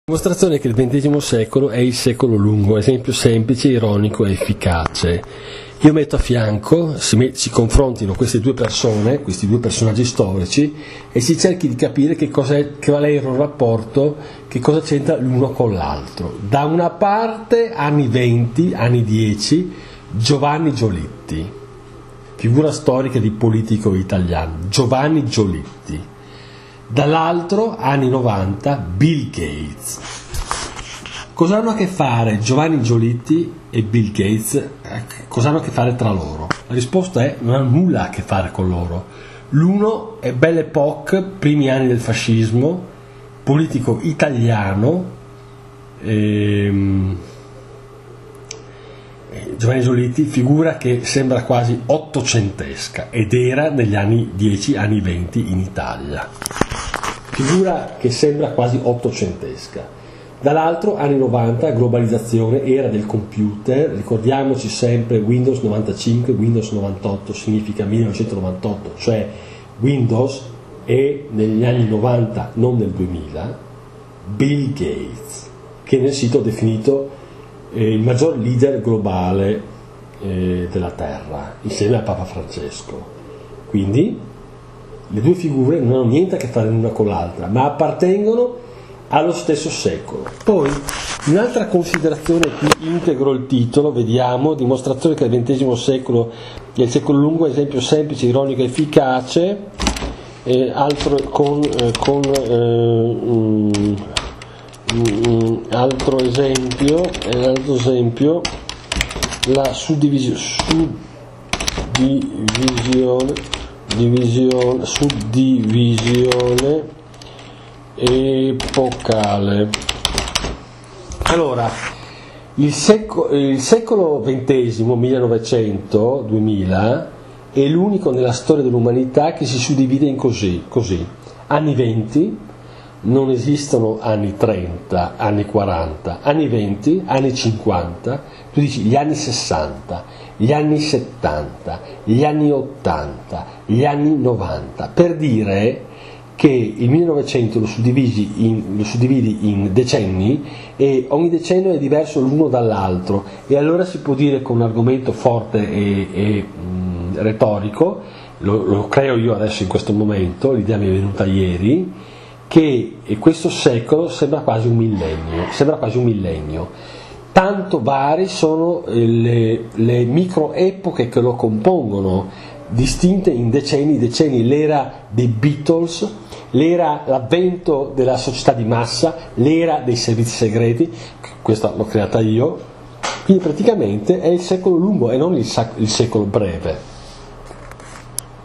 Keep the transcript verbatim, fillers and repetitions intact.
Dimostrazione che il ventesimo secolo è il secolo lungo, esempio semplice, ironico e efficace. Io metto a fianco, si, met- si confrontino queste due persone, questi due personaggi storici, e si cerchi di capire che, cos'è, che qual è il loro rapporto, che cosa c'entra l'uno con l'altro. Da una parte, anni venti, anni dieci, Giovanni Giolitti, figura storica di politico italiano, Giovanni Giolitti. Dall'altro, anni novanta, Bill Gates. Cosa hanno a che fare Giovanni Giolitti e Bill Gates? Cosa hanno a che fare tra loro? La risposta è: non hanno nulla a che fare con loro. L'uno è Belle Époque, primi anni del fascismo, politico italiano. Ehm, Giovanni Giolitti, figura che sembra quasi ottocentesca ed era negli anni dieci, anni venti in Italia. Figura che sembra quasi ottocentesca. Dall'altro, anni novanta, globalizzazione, era del computer. Ricordiamoci sempre Windows novantacinque, Windows novantotto significa millenovecentonovantotto, cioè Windows è negli anni novanta, non nel duemila. Bill Gates, che nel sito ha definito eh, il maggior leader globale eh, della Terra, insieme a Papa Francesco. Quindi le due figure non hanno niente a che fare l'una con l'altra, ma appartengono allo stesso secolo. Poi, un'altra considerazione, qui integro il titolo, vediamo, dimostrazione che il ventesimo secolo è il secolo lungo, esempio semplice, ironico e efficace, e altro con, eh, con eh, mm, mm, altro esempio, eh, altro esempio, la suddivisione, suddivisione divisione, suddivisione epocale. Allora, il, seco, il secolo ventesimo, millenovecento duemila, è l'unico nella storia dell'umanità che si suddivide in così, così. Anni venti, non esistono anni trenta, anni quaranta, anni venti, anni cinquanta, tu dici gli anni sessanta, gli anni settanta, gli anni ottanta, gli anni novanta, per dire che il millenovecento lo suddividi in, lo suddividi in decenni e ogni decennio è diverso l'uno dall'altro, e allora si può dire, con un argomento forte e, e mh, retorico, lo, lo creo io adesso in questo momento, l'idea mi è venuta ieri, che questo secolo sembra quasi un millennio, sembra quasi un millennio. Tanto vari sono le, le micro epoche che lo compongono, distinte in decenni, decenni, l'era dei Beatles, l'era, l'avvento della società di massa, l'era dei servizi segreti, questa l'ho creata io, quindi praticamente è il secolo lungo e non il, sac- il secolo breve.